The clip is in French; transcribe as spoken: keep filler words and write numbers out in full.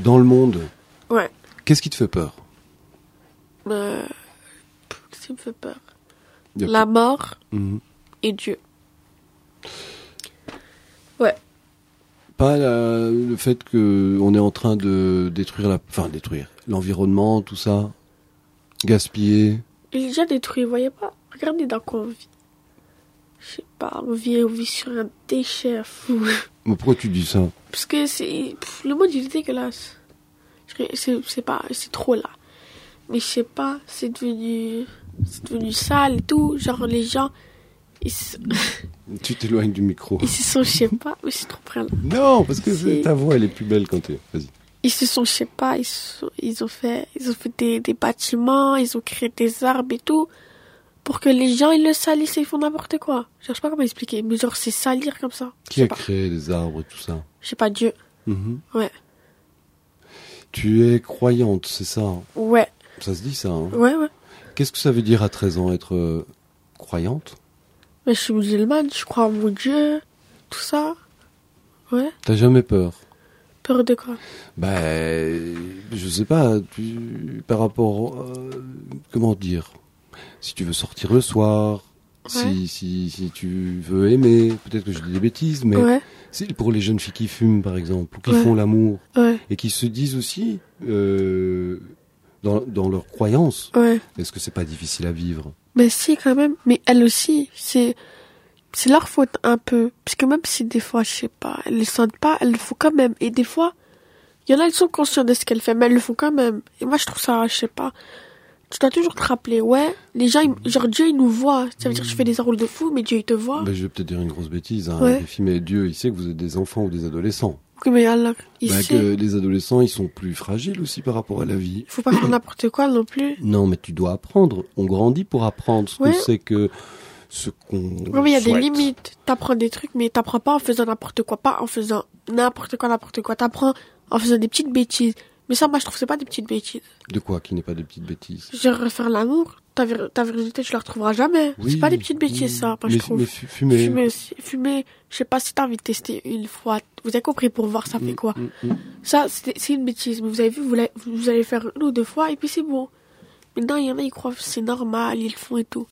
Dans le monde, Ouais. qu'est-ce qui te fait peur? Euh, Qu'est-ce qui me fait peur? Y a La mort Mhm. et Dieu. Ouais. Pas la- le fait qu'on est en train de détruire la, enfin détruire l'environnement, tout ça, gaspiller. Il est déjà détruit, vous voyez pas? Regardez dans quoi on vit. Je sais pas, on vit, on vit sur un déchet fou. Mais pourquoi tu dis ça? Parce que c'est... pff, le monde, il est dégueulasse. Je- C'est c'est pas... C'est trop, là. Mais je sais pas, c'est devenu... C'est devenu sale et tout. Genre, les gens... Ils se, Tu t'éloignes du micro. ils se sont, je sais pas... Mais c'est trop près, là. Non, parce que Si. c'est- ta voix elle est plus belle quand tu. Vas-y. Ils se sont, je sais pas, ils, se sont- ils ont fait... Ils ont fait des, des bâtiments, ils ont créé des arbres et tout. Pour que les gens, ils le salissent et ils font n'importe quoi. Je sais pas comment expliquer. Mais genre, c'est salir comme ça. Je Qui sais a pas. créé les arbres et tout ça? Je sais pas, Dieu. Mhm. Ouais. Tu es croyante, c'est ça hein? Ouais. Ça se dit ça hein? Ouais, ouais. Qu'est-ce que ça veut dire à treize ans être euh, croyante? Mais je suis musulmane, je crois en mon Dieu, tout ça. Ouais. T'as jamais peur? Peur de quoi? Bah, je sais pas, tu, par rapport, euh, comment dire, si tu veux sortir le soir, Ouais. si, si, si tu veux aimer, peut-être que je dis des bêtises, mais Ouais, c'est pour les jeunes filles qui fument, par exemple, ou qui Ouais. font l'amour, ouais, et qui se disent aussi, euh, dans, dans leurs croyances, ouais. est-ce que c'est pas difficile à vivre? Mais si, quand même. Mais elles aussi, c'est, c'est leur faute un peu. Parce que même si des fois, je sais pas, elles le sentent pas, elles le font quand même. Et des fois, il y en a, elles sont conscientes de ce qu'elles font, mais elles le font quand même. Et moi, je trouve ça, je sais pas. Tu dois toujours te rappeler, ouais, les gens, ils- genre Dieu, il nous voit. Ça veut dire que je fais des enrôles de fou, mais Dieu, il te voit. Ben, je vais peut-être dire une grosse bêtise, hein, Ouais. les filles, mais Dieu, il sait que vous êtes des enfants ou des adolescents. Oui, mais Allah, il Ben, sait. que les adolescents, ils sont plus fragiles aussi par rapport à la vie. Il faut pas faire n'importe quoi non plus. Non, mais tu dois apprendre. On grandit pour apprendre ce Ouais. que c'est que ce qu'on. Oui, mais il y a des souhaite. limites. T'apprends des trucs, mais t'apprends pas en faisant n'importe quoi, pas en faisant n'importe quoi, n'importe quoi. T'apprends en faisant des petites bêtises. Mais ça, moi, je trouve que c'est pas des petites bêtises. De quoi qui n'est pas des petites bêtises. Genre, faire l'amour, ta, vir- ta virginité, tu la retrouveras jamais. Oui, C'est pas des petites bêtises, oui. ça, moi, mais, je trouve. mais fu- fumer. Fumer aussi. Fumer, je sais pas si t'as envie de tester une fois. Vous avez compris pour voir ça fait quoi. Mm, mm. Ça, c'est c'est une bêtise. Mais vous avez vu, vous, l'avez- vous allez faire une ou deux fois et puis c'est bon. Maintenant, il y en a, ils croient que c'est normal, ils le font et tout.